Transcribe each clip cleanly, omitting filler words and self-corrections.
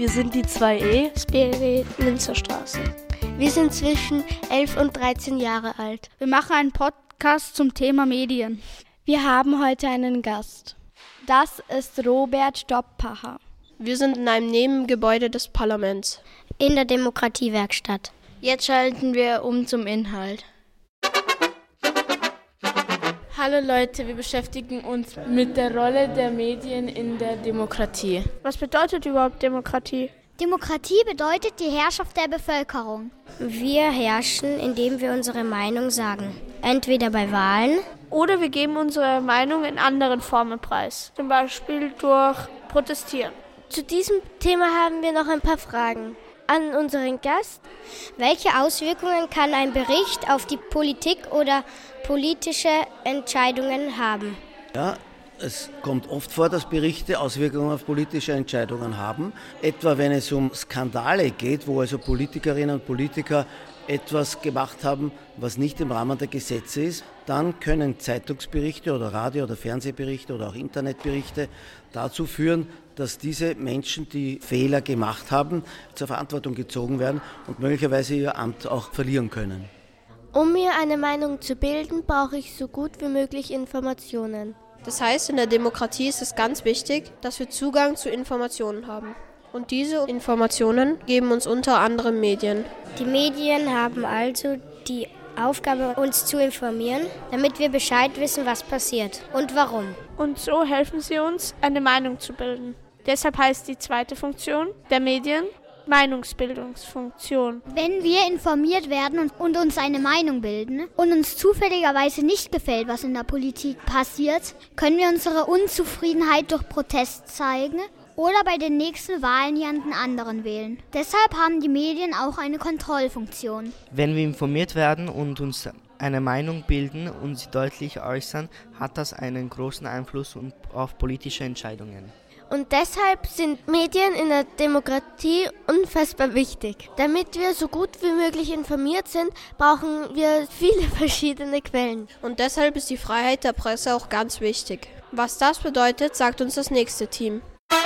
wir sind die 2E. Spiri-Linzer-Straße. Wir sind zwischen 11 und 13 Jahre alt. Wir machen einen Podcast zum Thema Medien. Wir haben heute einen Gast. Das ist Robert Stoppacher. Wir sind in einem Nebengebäude des Parlaments. In der Demokratiewerkstatt. Jetzt schalten wir um zum Inhalt. Hallo Leute, wir beschäftigen uns mit der Rolle der Medien in der Demokratie. Was bedeutet überhaupt Demokratie? Demokratie bedeutet die Herrschaft der Bevölkerung. Wir herrschen, indem wir unsere Meinung sagen. Entweder bei Wahlen oder wir geben unsere Meinung in anderen Formen preis. Zum Beispiel durch Protestieren. Zu diesem Thema haben wir noch ein paar Fragen an unseren Gast. Welche Auswirkungen kann ein Bericht auf die Politik oder politische Entscheidungen haben? Ja, es kommt oft vor, dass Berichte Auswirkungen auf politische Entscheidungen haben. Etwa wenn es um Skandale geht, wo also Politikerinnen und Politiker etwas gemacht haben, was nicht im Rahmen der Gesetze ist, dann können Zeitungsberichte oder Radio- oder Fernsehberichte oder auch Internetberichte dazu führen, dass diese Menschen, die Fehler gemacht haben, zur Verantwortung gezogen werden und möglicherweise ihr Amt auch verlieren können. Um mir eine Meinung zu bilden, brauche ich so gut wie möglich Informationen. Das heißt, in der Demokratie ist es ganz wichtig, dass wir Zugang zu Informationen haben. Und diese Informationen geben uns unter anderem Medien. Die Medien haben also die Aufgabe, uns zu informieren, damit wir Bescheid wissen, was passiert und warum. Und so helfen sie uns, eine Meinung zu bilden. Deshalb heißt die zweite Funktion der Medien Meinungsbildungsfunktion. Wenn wir informiert werden und uns eine Meinung bilden und uns zufälligerweise nicht gefällt, was in der Politik passiert, können wir unsere Unzufriedenheit durch Protest zeigen oder bei den nächsten Wahlen jemanden anderen wählen. Deshalb haben die Medien auch eine Kontrollfunktion. Wenn wir informiert werden und uns eine Meinung bilden und sie deutlich äußern, hat das einen großen Einfluss auf politische Entscheidungen. Und deshalb sind Medien in der Demokratie unfassbar wichtig. Damit wir so gut wie möglich informiert sind, brauchen wir viele verschiedene Quellen. Und deshalb ist die Freiheit der Presse auch ganz wichtig. Was das bedeutet, sagt uns das nächste Team.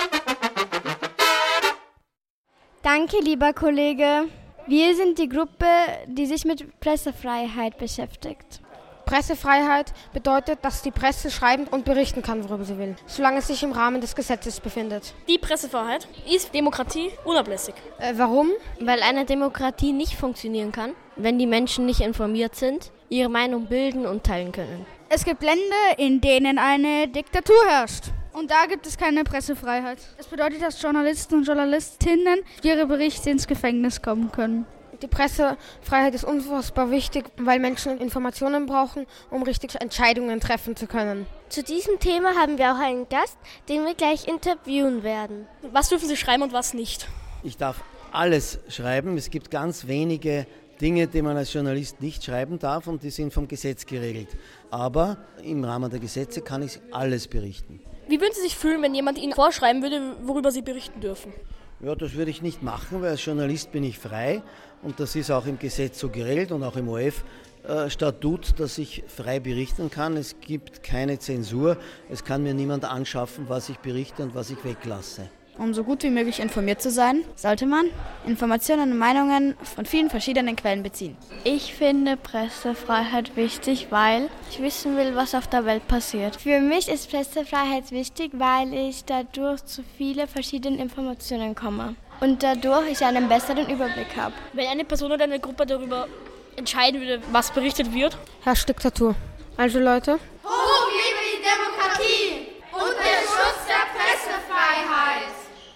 Danke, lieber Kollege. Wir sind die Gruppe, die sich mit Pressefreiheit beschäftigt. Pressefreiheit bedeutet, dass die Presse schreiben und berichten kann, worüber sie will, solange es sich im Rahmen des Gesetzes befindet. Die Pressefreiheit ist Demokratie unablässig. Warum? Weil eine Demokratie nicht funktionieren kann, wenn die Menschen nicht informiert sind, ihre Meinung bilden und teilen können. Es gibt Länder, in denen eine Diktatur herrscht. Und da gibt es keine Pressefreiheit. Das bedeutet, dass Journalisten und Journalistinnen für ihre Berichte ins Gefängnis kommen können. Die Pressefreiheit ist unfassbar wichtig, weil Menschen Informationen brauchen, um richtige Entscheidungen treffen zu können. Zu diesem Thema haben wir auch einen Gast, den wir gleich interviewen werden. Was dürfen Sie schreiben und was nicht? Ich darf alles schreiben. Es gibt ganz wenige Dinge, die man als Journalist nicht schreiben darf und die sind vom Gesetz geregelt. Aber im Rahmen der Gesetze kann ich alles berichten. Wie würden Sie sich fühlen, wenn jemand Ihnen vorschreiben würde, worüber Sie berichten dürfen? Ja, das würde ich nicht machen, weil als Journalist bin ich frei und das ist auch im Gesetz so geregelt und auch im ORF-Statut, dass ich frei berichten kann. Es gibt keine Zensur, es kann mir niemand anschaffen, was ich berichte und was ich weglasse. Um so gut wie möglich informiert zu sein, sollte man Informationen und Meinungen von vielen verschiedenen Quellen beziehen. Ich finde Pressefreiheit wichtig, weil ich wissen will, was auf der Welt passiert. Für mich ist Pressefreiheit wichtig, weil ich dadurch zu vielen verschiedenen Informationen komme und dadurch ich einen besseren Überblick habe. Wenn eine Person oder eine Gruppe darüber entscheiden würde, was berichtet wird, herrscht Diktatur. Also Leute, hoch lebe die Demokratie und der Schutz der Pressefreiheit!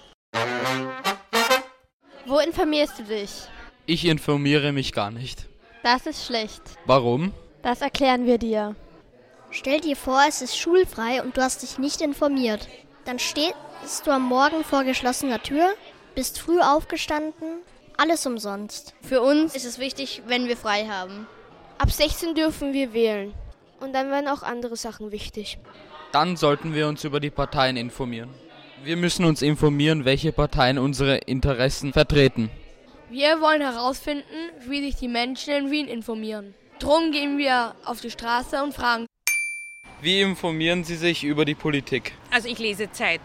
Wo informierst du dich? Ich informiere mich gar nicht. Das ist schlecht. Warum? Das erklären wir dir. Stell dir vor, es ist schulfrei und du hast dich nicht informiert. Dann stehst du am Morgen vor geschlossener Tür, bist früh aufgestanden, alles umsonst. Für uns ist es wichtig, wenn wir frei haben. Ab 16 dürfen wir wählen. Und dann werden auch andere Sachen wichtig. Dann sollten wir uns über die Parteien informieren. Wir müssen uns informieren, welche Parteien unsere Interessen vertreten. Wir wollen herausfinden, wie sich die Menschen in Wien informieren. Drum gehen wir auf die Straße und fragen. Wie informieren Sie sich über die Politik? Also ich lese Zeitung,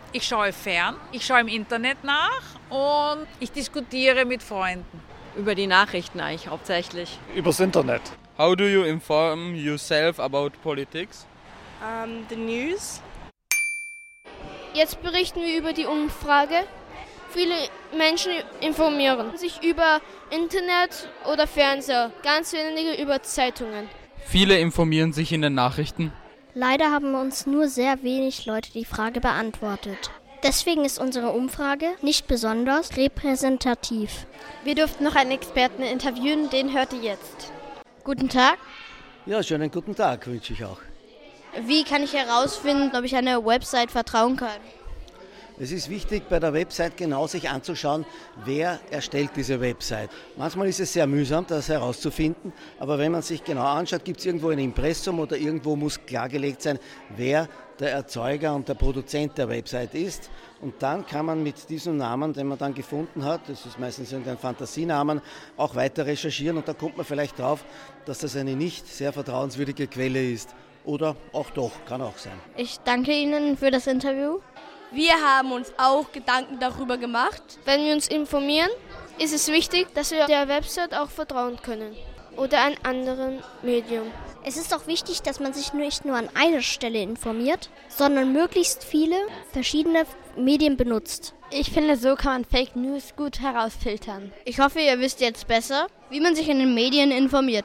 Ich schaue fern, ich schaue im Internet nach und ich diskutiere mit Freunden. Über die Nachrichten eigentlich hauptsächlich. Übers Internet. How do you inform yourself about politics? The news. Jetzt berichten wir über die Umfrage. Viele Menschen informieren sich über Internet oder Fernseher, ganz wenige über Zeitungen. Viele informieren sich in den Nachrichten. Leider haben uns nur sehr wenig Leute die Frage beantwortet. Deswegen ist unsere Umfrage nicht besonders repräsentativ. Wir durften noch einen Experten interviewen, den hört ihr jetzt. Guten Tag. Ja, schönen guten Tag wünsche ich auch. Wie kann ich herausfinden, ob ich einer Website vertrauen kann? Es ist wichtig, bei der Website genau sich anzuschauen, wer erstellt diese Website. Manchmal ist es sehr mühsam, das herauszufinden, aber wenn man sich genau anschaut, gibt es irgendwo ein Impressum oder irgendwo muss klargelegt sein, wer der Erzeuger und der Produzent der Website ist. Und dann kann man mit diesem Namen, den man dann gefunden hat, das ist meistens irgendein Fantasienamen, auch weiter recherchieren und da kommt man vielleicht drauf, dass das eine nicht sehr vertrauenswürdige Quelle ist. Oder auch doch, kann auch sein. Ich danke Ihnen für das Interview. Wir haben uns auch Gedanken darüber gemacht. Wenn wir uns informieren, ist es wichtig, dass wir der Website auch vertrauen können oder einem anderen Medium. Es ist auch wichtig, dass man sich nicht nur an einer Stelle informiert, sondern möglichst viele verschiedene Medien benutzt. Ich finde, so kann man Fake News gut herausfiltern. Ich hoffe, ihr wisst jetzt besser, wie man sich in den Medien informiert.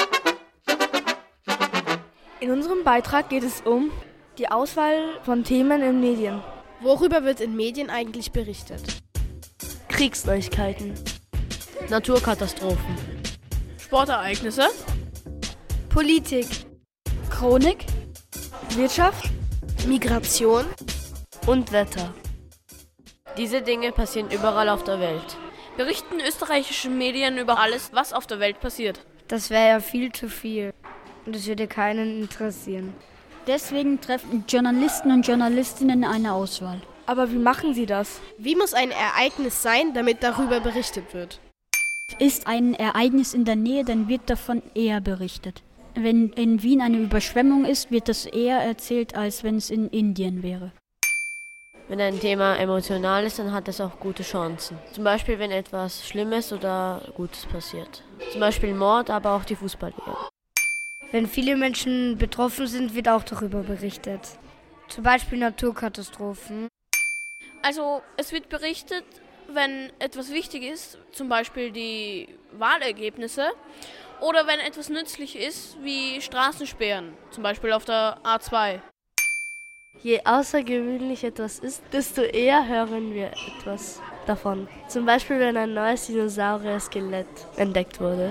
In unserem Beitrag geht es um die Auswahl von Themen in Medien. Worüber wird in Medien eigentlich berichtet? Kriegsneuigkeiten. Naturkatastrophen. Sportereignisse. Politik. Chronik. Wirtschaft. Migration. Und Wetter. Diese Dinge passieren überall auf der Welt. Berichten österreichische Medien über alles, was auf der Welt passiert. Das wäre ja viel zu viel und es würde keinen interessieren. Deswegen treffen Journalisten und Journalistinnen eine Auswahl. Aber wie machen sie das? Wie muss ein Ereignis sein, damit darüber berichtet wird? Ist ein Ereignis in der Nähe, dann wird davon eher berichtet. Wenn in Wien eine Überschwemmung ist, wird das eher erzählt, als wenn es in Indien wäre. Wenn ein Thema emotional ist, dann hat es auch gute Chancen. Zum Beispiel, wenn etwas Schlimmes oder Gutes passiert. Zum Beispiel Mord, aber auch die Fußball-WM. Wenn viele Menschen betroffen sind, wird auch darüber berichtet. Zum Beispiel Naturkatastrophen. Also es wird berichtet, wenn etwas wichtig ist, zum Beispiel die Wahlergebnisse, oder wenn etwas nützlich ist, wie Straßensperren, zum Beispiel auf der A2. Je außergewöhnlich etwas ist, desto eher hören wir etwas davon. Zum Beispiel, wenn ein neues Dinosaurier-Skelett entdeckt wurde.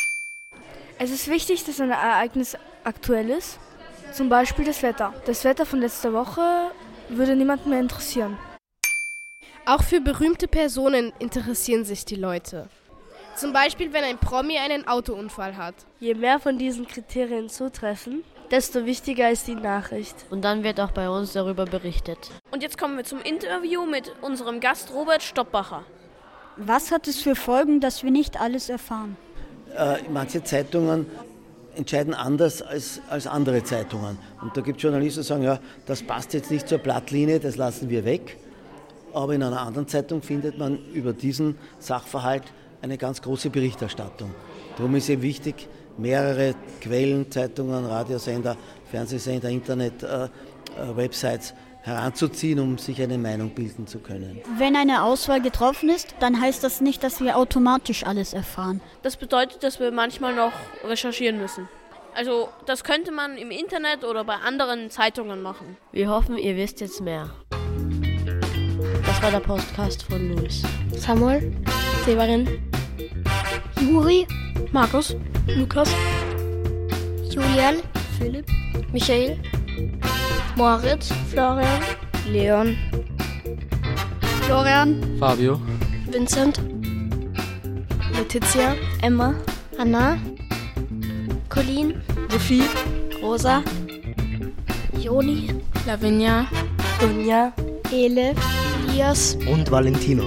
Es ist wichtig, dass ein Ereignis aktuell ist. Zum Beispiel das Wetter. Das Wetter von letzter Woche würde niemanden mehr interessieren. Auch für berühmte Personen interessieren sich die Leute. Zum Beispiel, wenn ein Promi einen Autounfall hat. Je mehr von diesen Kriterien zutreffen, desto wichtiger ist die Nachricht. Und dann wird auch bei uns darüber berichtet. Und jetzt kommen wir zum Interview mit unserem Gast Robert Stoppbacher. Was hat es für Folgen, dass wir nicht alles erfahren? Manche Zeitungen entscheiden anders als andere Zeitungen. Und da gibt es Journalisten, die sagen, ja, das passt jetzt nicht zur Blattlinie, das lassen wir weg. Aber in einer anderen Zeitung findet man über diesen Sachverhalt eine ganz große Berichterstattung. Darum ist eben wichtig, mehrere Quellen, Zeitungen, Radiosender, Fernsehsender, Internet, Websites heranzuziehen, um sich eine Meinung bilden zu können. Wenn eine Auswahl getroffen ist, dann heißt das nicht, dass wir automatisch alles erfahren. Das bedeutet, dass wir manchmal noch recherchieren müssen. Also das könnte man im Internet oder bei anderen Zeitungen machen. Wir hoffen, ihr wisst jetzt mehr. Das war der Podcast von Luis. Samuel, Severin, Juri, Markus, Lukas, Julian, Philipp, Michael, Moritz, Florian, Leon, Florian, Fabio, Vincent, Letizia, Emma, Anna, Colleen, Sophie, Rosa, Joni, Lavinia, Dunja, Ele, Elias und Valentino.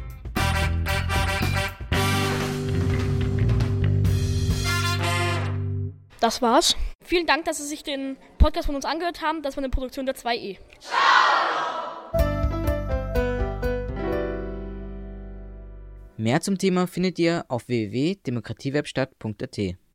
Das war's. Vielen Dank, dass Sie sich den Podcast von uns angehört haben. Das war eine Produktion der 2E. Ciao! Mehr zum Thema findet ihr auf www.demokratiewerkstatt.at.